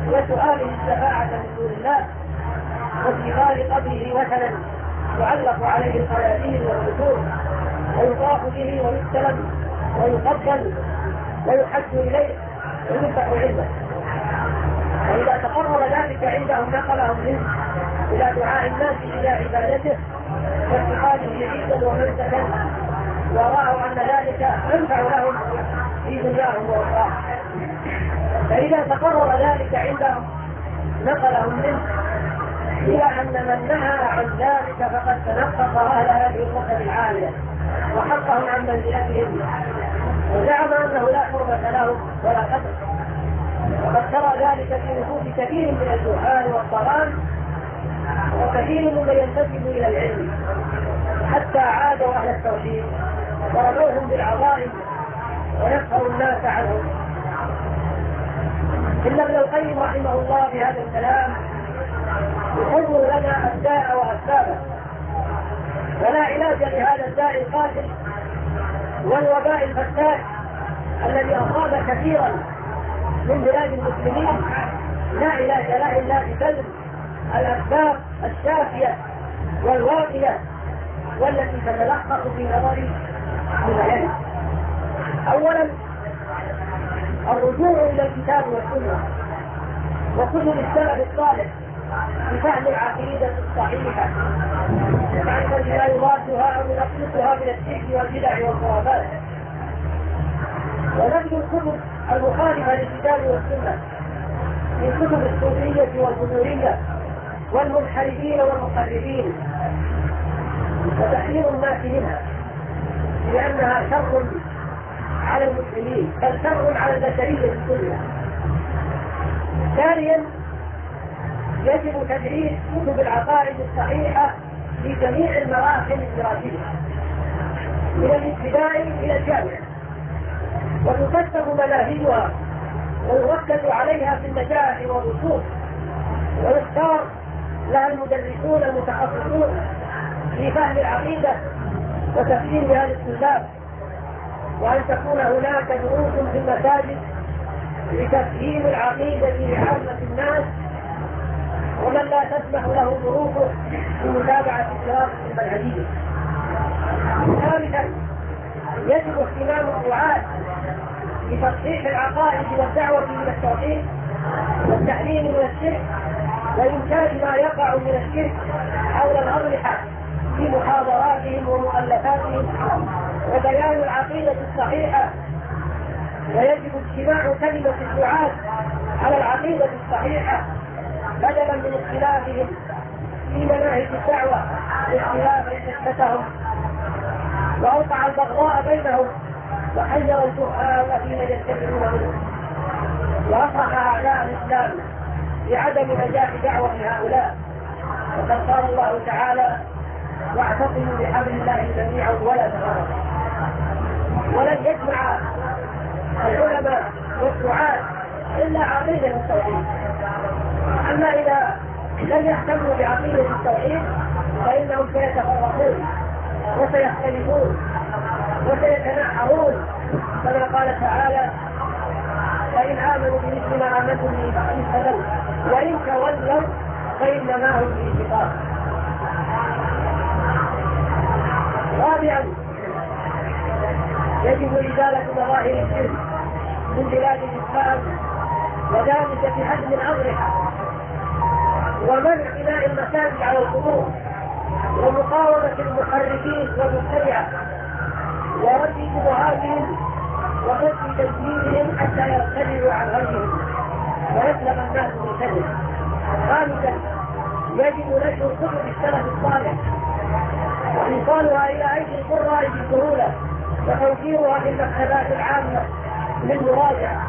وسؤاله الشفاعة من دون الله، واتخاذ قبره وثنا يعلق عليه القناديل والقصور ويطاف به ويستلم ويقبل ويحج إليه ويفتح عنده. وإذا تقرر ذلك عندهم نقلهم منه إلى دعاء الناس إلى عبادته واتخاذه عيدا ومنسكا، ورأوا أن ذلك ينفع لهم في دنياهم وأخراهم. فإذا تقرر ذلك عندهم نقلهم منه إلى أن من نهى عن ذلك فقد تنقص أهل هذه الرتب العالية وحقهم عن منزلتهم، وزعم أنه لا حرمة لهم ولا قدر. وقد ترى ذلك في نفوس كثير من الجهال والطغاة وكثير ممن ينتسب إلى العلم، حتى عادوا أهل التوحيد ورموهم بالعظائم ويسخر الناس عنهم. إن ابن القيم رحمه الله في هذا الكلام يحضر لنا الداء وأسبابه، ولا علاج لهذا الداء القاتل والوباء الفتاك الذي أصاب كثيرا من بلاد المسلمين، لا علاج له إلا ببذل الأسباب الشافية والواقية والتي تتلخص في نظري العلم. أولا الرجوع إلى الكتاب والسنة وكتب السلف الصالح بفهم العقيدة الصحيحة ومعرفة ما يضادها أو ينقصها من الشرك والبدع والخرافات، ونبذ الكتب المخالفة للكتاب والسنة من كتب الصوفية والبذورية والمنحرفين والمخربين، وتحذير الناس منها لأنها شر على المسلمين بل شر على البشرية كلها. ثانيا يجب تدريس كتب العقائد الصحيحة في جميع المراحل الدراسية من الابتدائي إلى الجامعة، وتكتب مناهجها ويركز عليها في النجاح والرسوخ، ويختار لها المدرسون المتخصصون في فهم العقيدة وتفهيمها للطلاب، وأن تكون هناك دروس في المساجد لتفهيم العقيدة لعامة الناس، ومن لا تسمح له ظروفه بمتابعة الدراسة المنهجية. ثالثا يجب اهتمام الدعاة بتصحيح العقائد والدعوة من التوحيد والتحليل من الشرك وإنكار ما يقع من الشرك حول الأضرحة في محاضراتهم ومؤلفاتهم وبيان العقيدة الصحيحة. ويجب اجتماع كلمة الدعاة على العقيدة الصحيحة بدلا من اختلافهم في مناهج الدعوة باختلاف حكمتهم، وأوقع البغضاء بينهم وحير الجهال الذين يتبعون منه، وأفرح أعداء الإسلام بعدم نجاح دعوة هؤلاء. وقد قال الله تعالى: واعتصموا بحبل الله جميعا ولا تفرقوا. ولن يجمع العلماء والدعاة إلا عقيدة التوحيد. أما إذا لم يهتموا بعقيدة التوحيد فإنهم سيتفرقون وسيختلفون وسيتناحرون، كما قال تعالى: فإن آمنوا بمثل ما آمنتم به فقد اهتدوا وإن تولوا فإنما هم في شقاق. رابعا يجب إزالة مظاهر الشرك من بلاد الإسلام، وذلك بهدم الأضرحة ومنع بناء المساجد على القبور ومقاومة المحرفين والمبتدعة ورد شبهاتهم ورد تجديدهم حتى يرتدعوا عن غيرهم ويسلم الناس من كذب. خامسا يجب نشر كتب السلف الصالح وإيصالها إلى أيدي القراء بسهولة وتوفيرها في المكتبات العامة للمراجعة.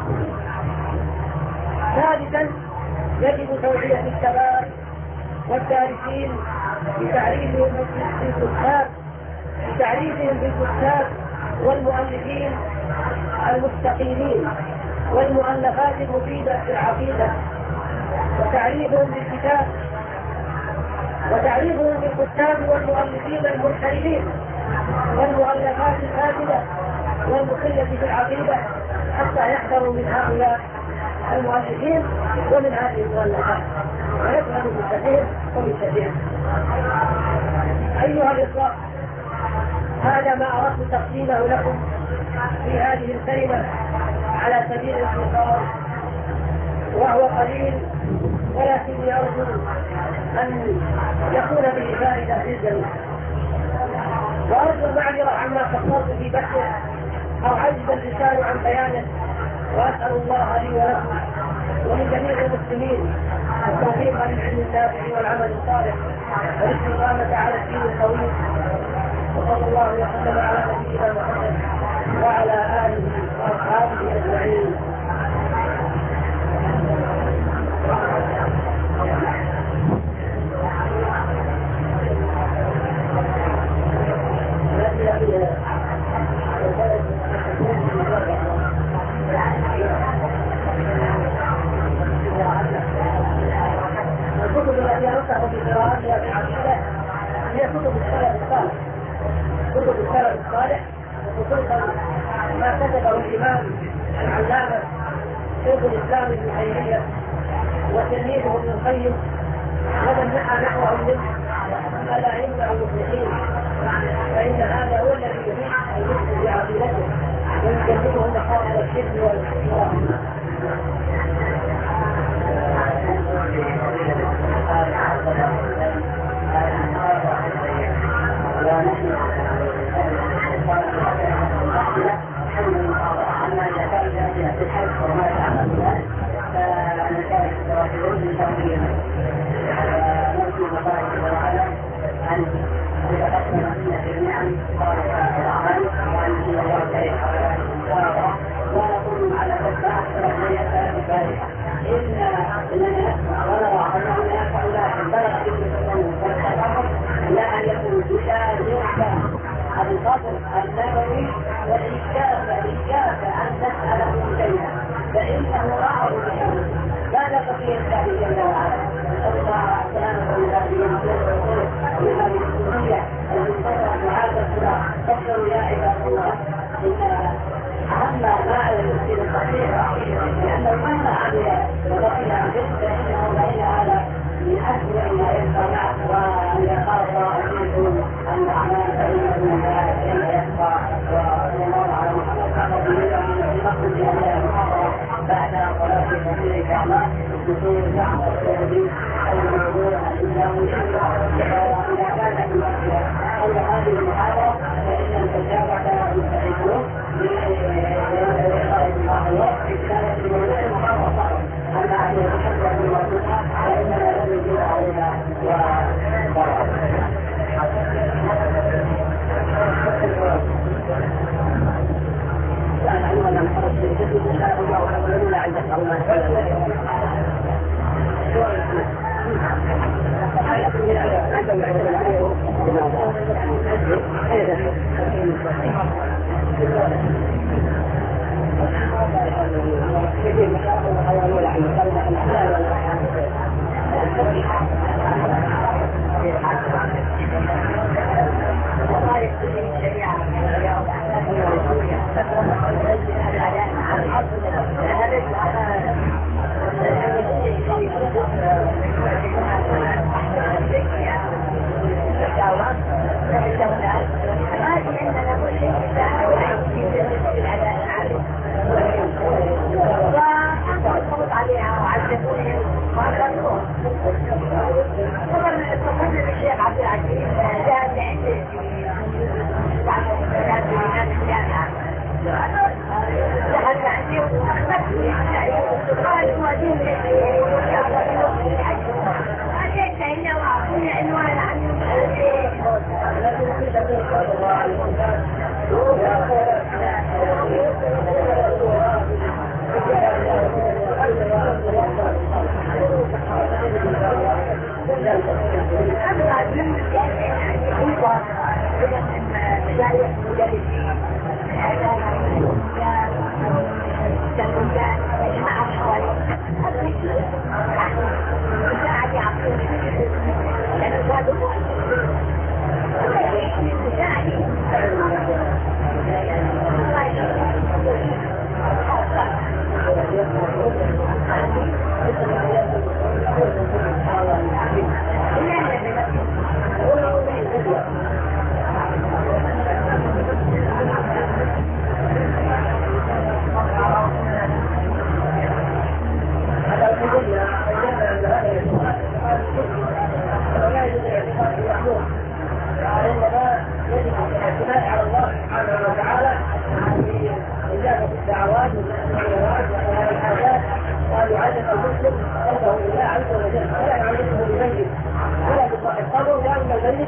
ثالثا يجب توعية الشباب والدارسين بتعريفهم بالكتاب بتعريفهم بالكتاب والمؤلفين المستقيمين والمؤلفات المفيدة في العقيدة، وتعريفهم بالكتاب وتعريفهم بالكتاب والمؤلفين المنحرفين والمؤلفات الفاسدة والمخلة في العقيدة حتى يحذروا من هؤلاء المؤلفين ومن هذه المؤلفات، ويفهم من كثير ومن كثير. أيها الإخوة، هذا ما أردت تقديمه لكم في هذه الكلمة على سبيل الاختصار، وهو قليل ولكني أرجو أن يكون به فائدة للجميع، وأرجو المعذرة عما قصرت في بحثه أو عجز اللسان عن بيانه، وأسأل الله لي ولكم ولجميع المسلمين التوفيق للعلم النافع والعمل الصالح والاستقامة على الدين القويم. وصلى الله وسلم على نبينا محمد وعلى آله وأصحابه أجمعين. الكتب التي أنصح بقراءتها في العقيدة هي كتب السلف الصالح، كتب السلف الصالح، وخصوصا ما كتبه الإمام العلامة شيخ الإسلام ابن تيمية وتلميذه ابن القيم ومن نحى نحوه منه الأئمة المصلحين، فإن هذا هو الذي يريد أن يحسن بعقيدته ويجنبه مخاطر الشرك والحرام. أما إذا كان ذلك في الحج وما تعمل ذلك فأنا كانت رجل من شرعية نرجو الله تعالى أن يتقدم فينا جميعا صالح الأعمال وأن يجزي الله خير ونقول على فترة أكثر من يسأل بذلك إن إننا نسمع ونرى أنه لا يفعل لكن بلغ به السنة والتفرق لا أن يكون بشار يحكم أبو القاسم النبوي والإشكاف الإشكاف أن تسأله شيئا فإنه رأى بشيء لا بقي الله جل وعلا. نسأل الله السلامة والعافية من هذه السورية المنتظرة وهذا الصراع. فكروا يا عباد الله إن أهم ما على المسلم الصحيح لأنه مهما عمل وبقي عن جد فإنه بين هذا من أسوأ ما ينفع وأن يخاف أن يكون الأعمال فإنه من ذلك كيف يبقى. وصلى الله على محمد صلى الله عليه وسلم في مقصد هذه المحاضرة بعد صلاة الفجر إن شاء الله دخول دعوة التوحيد الموضوع الإسلامي. إذا كانت المسألة حول هذه المحاضرة فإن التجارة مستعدون لإلقاء المحاضرة كانت الموضوع المحاضرة صعبة. أما أن يتحدث بالموضوع فإننا لم يجب عليها وضرر. لا نعلم أن نحرص في الجسد إن شاء الله ولولا عند الله Thank you.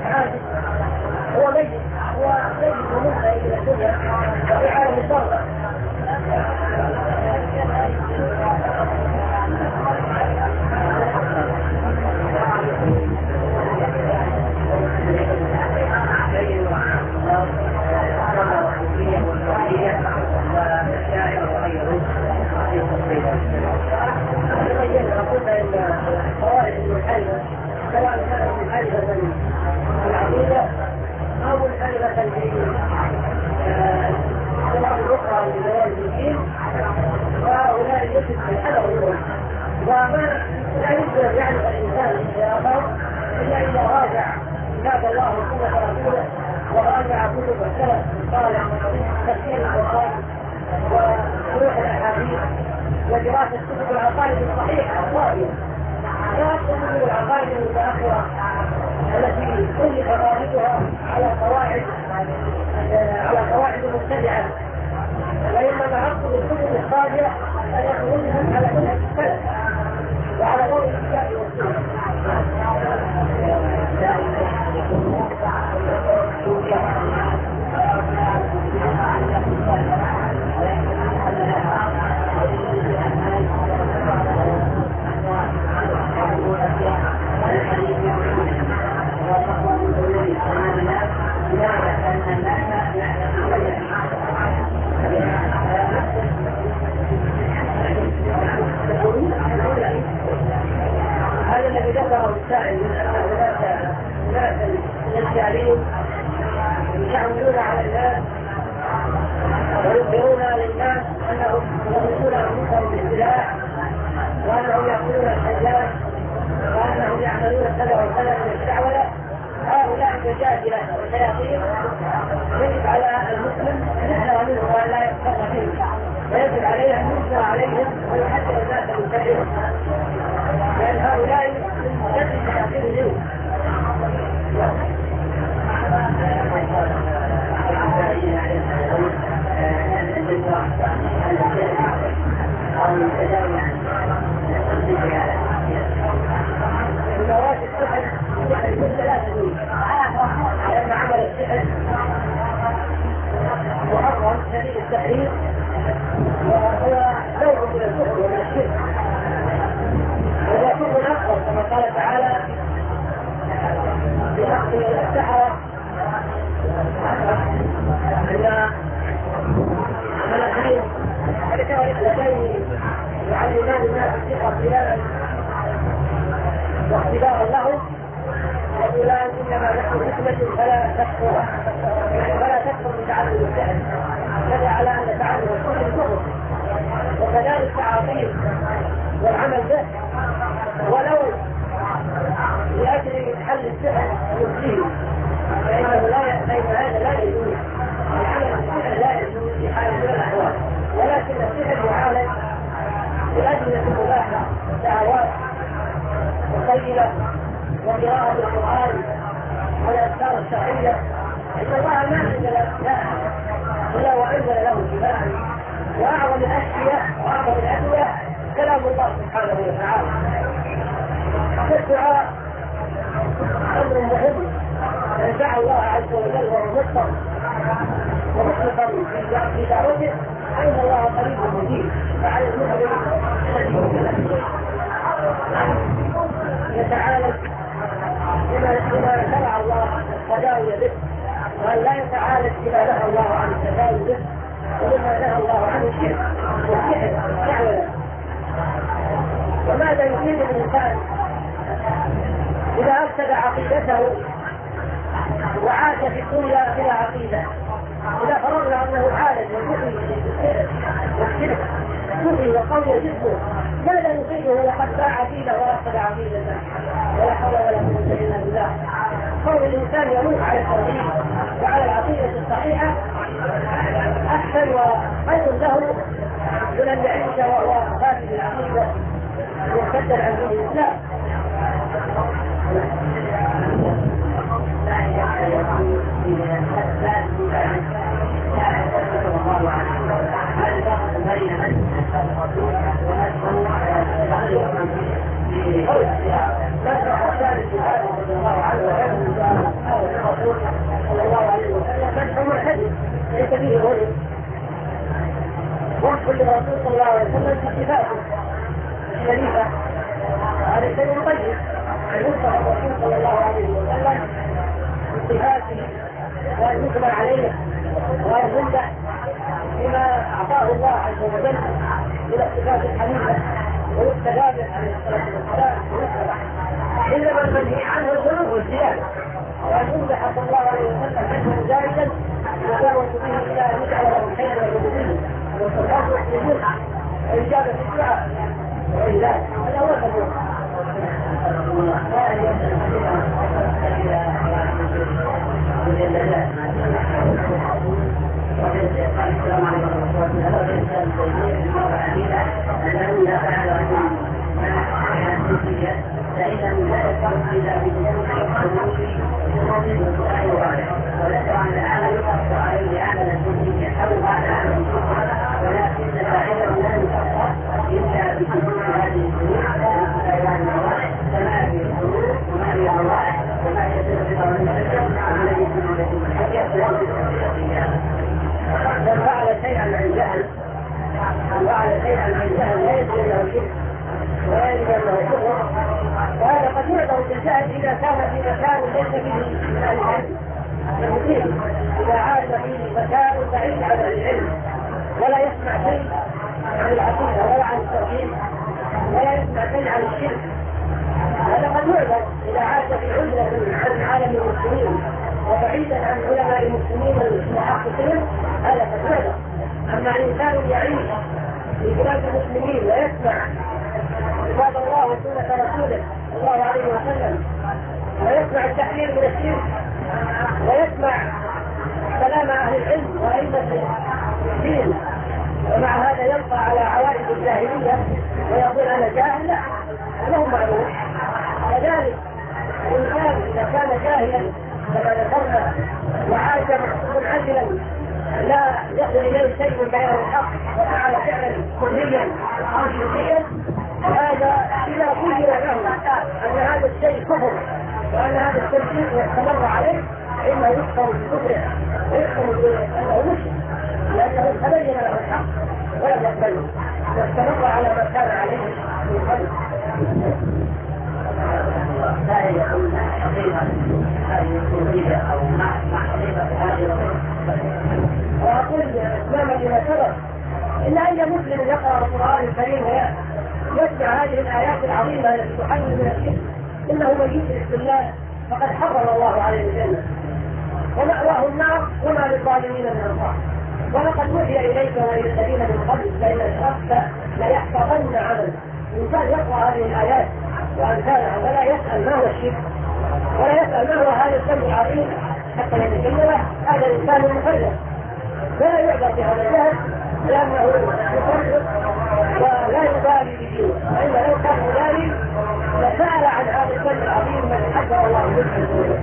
عادي هو ميت هو ميت ومنه إلى الدنيا وفي عالم الضربة. الفوائد المنحرفة سواء كانت منحرفة في العقيدة أو منحرفة في الأمور الأخرى من دوام الدين، وهؤلاء يجب الحذر منهم. وما لا يمكن يعني الإنسان آخر إلا إذا راجع كتاب الله وسنة رسوله وراجع كتب السلف الصالح تفسير القرآن وشروح الأحاديث ودراسة كتب العقائد الصحيحة الصافية، لا كتب العقائد المتأخرة التي كلف ضابطها على قواعد على قواعد مبتدعة. وإما نعقد الكتب الصافية أن يخرجهم على منهج السلف وعلى ضوء الكتاب والسنة. هذا الذي ذكره السائل من أناس الجاهلين يعملون على الناس ويظهرون للناس أنهم يملكون أنفسهم بالسلاح وأنهم يأكلون الحجاج وأنهم يعملون كذا وكذا من الشعوذة. هؤلاء الدجاجلة والشياطين يجب على المسلم أن يحذر منهم وأن لا يفقه فيهم، ويجب عليه أن ينكر عليهم ويحذر الناس من شرهم، لأن هؤلاء من شر الشياطين اليوم. المواد السحر يكون ثلاثة دول، لأن عمل السحر محرم شديد التحريم وهو نوع من الكفر ومن الشرك، وهو كفر أكبر كما قال تعالى في حق السحرة أن ملكين ملكين يعلمان الناس السحر صيانا واختبارا لهم يقولان انما نحن حكمة فلا تكفر فلا تكفر بتعلم السحر، كذا على ان تعلم السحر كفر. وكذلك التعاطيل والعمل به ولو لاجل حل السحر يفيه فانه لا فان هذا لا يجوز، العمل السحر لا يجوز في حال من الاحوال، ولكن السحر يعالج بأجهزة مباحة دعوات وقيلة وقراءة القرآن والأذكار الشرعية، إن الله ما أنزل لا إلا وأنزل له شفاء. وأعظم الأشياء وأعظم الأدوية كلام الله سبحانه وتعالى. فالدعاء أمر مهم، من دعا الله عز وجل وهو مضطر ومخلصا في دعوته فإن الله قريب مجيب. فعلى المسلم يتعالج بما شرع الله التداوي به، وأن لا يتعالج بما نهى الله عن التداوي به وبما نهى الله عنه الشرك والسحر والشعوذة. وماذا يفيد الإنسان إذا أفسد عقيدته وعاش في الدنيا بلا عقيدة؟ إذا فرضنا أنه عالج ويحيي بالسحر والشرك يحيي وقوي جسمه، ماذا يفيده وقد باع عقيدة وأفسد عقيدته؟ ولا حول ولا قوة إلا بالله. قول الإنسان يموت على التوحيد وعلى العقيدة الصحيحة أحسن وخير له من أن يعيش وهو فاسد العقيدة مرتدا عن دين الإسلام. لا فيه غلو وصف للرسول صلى الله عليه وسلم في صفاته الشريفة. هذا شيء طيب أن يوصف الرسول صلى الله عليه وسلم بصفاته وأن يثنى عليه وأن يمدح بما أعطاه الله عز وجل من الصفات الحميدة ويستجاب عليه الصلاة والسلام ويتبع. إنما المنهي عنه الغلو والزيادة، وأن يمدح صلى الله عليه وسلم حكما زائدا يدعو به إلى أن يجعل له خيرا وجوده والصفات والسجود وإجابة الدعاء وإله. هذا هو الغلو. السلام عليكم ورحمة الله وبركاته. أنه لا فعل عنه فإذا لا يفعل إلا بجنوب الحدود يصدق الدعاء وعليه وليس عن العمل يقصر عليه عمل الدنيا أو بعد عمل الشكر، ولكن فاعله لا يقصر إلا بجنوب هذه الدنيا وإلى النوائح كما في الحدود وما في النوائح وما يصير بطول المسجد عليه من الحكية من فعل شيئا عن جهل من فعل شيئا عن جهل لا يصير له شرك ولا يجب له كفر، وهذا قد يعذر بالجهل إذا كان في مكان ليس فيه من العلم المقيم، إذا عاد فيه مكان بعيد عن العلم ولا يسمع شيء عن العقيدة ولا عن التوحيد ولا يسمع شيء عن الشرك، هذا قد يعذر إذا عاد في عزلة عن عالم المسلمين وبعيدا عن علماء المسلمين المحققين، هذا قد يعذر. أما الإنسان يعيش في بلاد المسلمين ويسمع كتاب الله وسنة رسوله صلى الله عليه وسلم ويسمع التحذير من الشرك ويسمع كلام أهل العلم وأئمة الدين، ومع هذا يلقى على عوائد الجاهلية ويقول أنا جاهل، لا له معلوم. كذلك الإنسان إذا كان جاهلا كما ذكرنا وعاش منعزلا لا يصل إليه شيء من بيان الحق وفعل فعلا كليا أو شركيا، هذا إذا قيل له أن هذا الشيء كفر وأن هذا التشريع يستمر عليه فإنه يحكم بكفره ويحكم بأنه مشرك، لأنه تبين له الحق ولم يقبله واستمر على ما كان عليه من قبل. لا يكون حقيقة هذه الصوفية أو مع حقيقة هذه الصوفية. وأقول إسلاما لما سبق إن أي مسلم يقرأ القرآن الكريم ويسمع هذه الآيات العظيمة التي تحل من الشرك إنه من يشرك بالله فقد حرم الله عليه الجنة ومأواه النار وما للظالمين من أنصار. ولقد وحي إليك وإلى الذين من قبل فإن أشركت ليحبطن عملك. الإنسان يقرأ هذه الآيات وأمثالها ولا يسأل ما هو الشرك ولا يسأل ما هو هذا الذنب العظيم حتى يتجنبه، هذا الإنسان المفرط ولا يعذر بهذا الجهل لأنه يفرط ولا يبالي بدينه، وإلا لو كان يبالي لسأل عن هذا الذنب العظيم من حذر الله منه.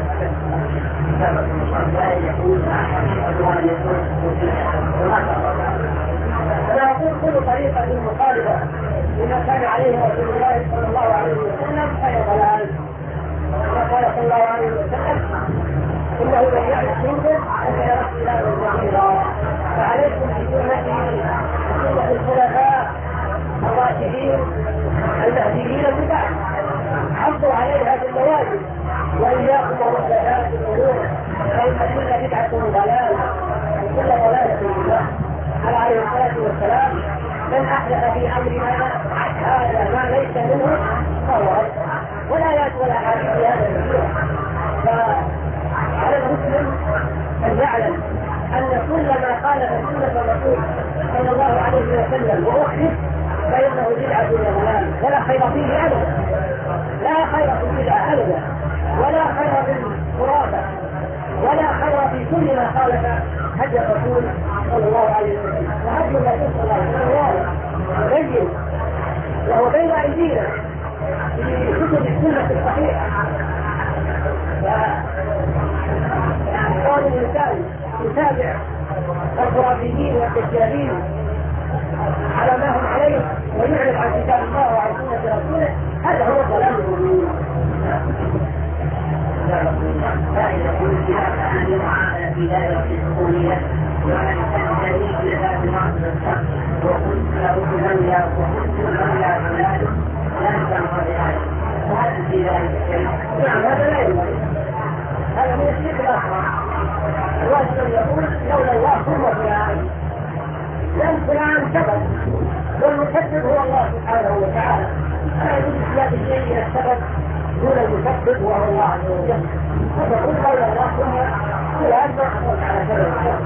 أنا أقول كل طريقة مخالفة لما كان عليه رسول الله صلى الله عليه وسلم فهي ضلال. كما قال صلى الله عليه وسلم إنه من يعرف منكم أن يرى اختلافا كثيرا، فعليكم بسنته وسنة الخلفاء الراشدين المهديين من بعد، حافظوا عليها بالنواجذ وإياكم ومحدثات الأمور فإن كل بدعة ضلالة وكل ضلالة في الله. قال عليه الصلاة والسلام من أحدث في أمرنا هذا ما ليس منه فهو رد، ولا يأتي الأحاديث هذا كثيرا. فعلى المسلم أن يعلم أن كل ما قال سنة الرسول صلى الله عليه وسلم وأحدث فإنه بدعة وضلال ولا خير فيه أبدا، لا خير في البدعة أبدا ولا خير في الخرافة ولا خير في كل ما خالف هدي الرسول صلى الله عليه وسلم. وهدي الرسول صلى الله عليه وسلم بين وهو بين أيدينا في كتب السنة الصحيحة. فقال الإنسان يتابع الخرافيين والدجالين على ما هم عليه ويعرض عن كتاب الله وعن سنة رسوله، هذا هو الضلال المبين. لا يكون فيها أن يعامل في دائرة الحكومية نعم هذا لا يمكن، هذا من الشرك الأكبر. الواجب يقول لولا الله ثم فلان، لأن فلان سبب والمسبب هو الله سبحانه وتعالى، لا يجوز إثبات الشيء إلى السبب دون المسبب وهو الله عز وجل. فتقول لولا الله ثم فلان ما حصلت على سبب.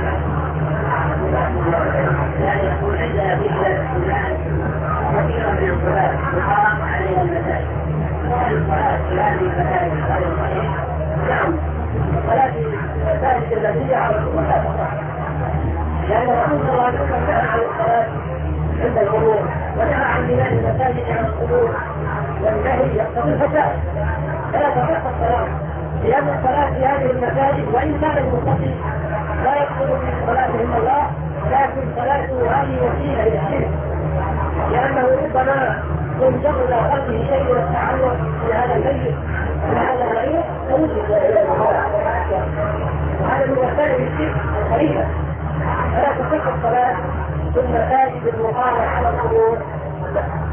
يعني يقول عندنا في بلاد فلان كثيرا من الصلاة وحرام عليها المساجد، وهل الصلاة في هذه المساجد غير صحيح؟ نعم، الصلاة في المساجد التي على الصلاة فقط، لأن الرسول صلى الله عليه وسلم نهى عن الصلاة عند القبور، ونهى عن بناء المساجد على القبور، والنهي يقتضي الفساد، فلا تصح الصلاة، لأن الصلاة في هذه المساجد وإن كان المصلي لا يقصد من صلاته إلا الله، لكن صلاته هذه وسيلة إلى الشرك، لأنه ربما ينجر إلى قلبه شيء من التعلق بهذا الميت وهذا الغير فيوجد إلى الله، وهذا من وسائل الشرك القريبة. فلا تصح الصلاة في المساجد المقامة على القبور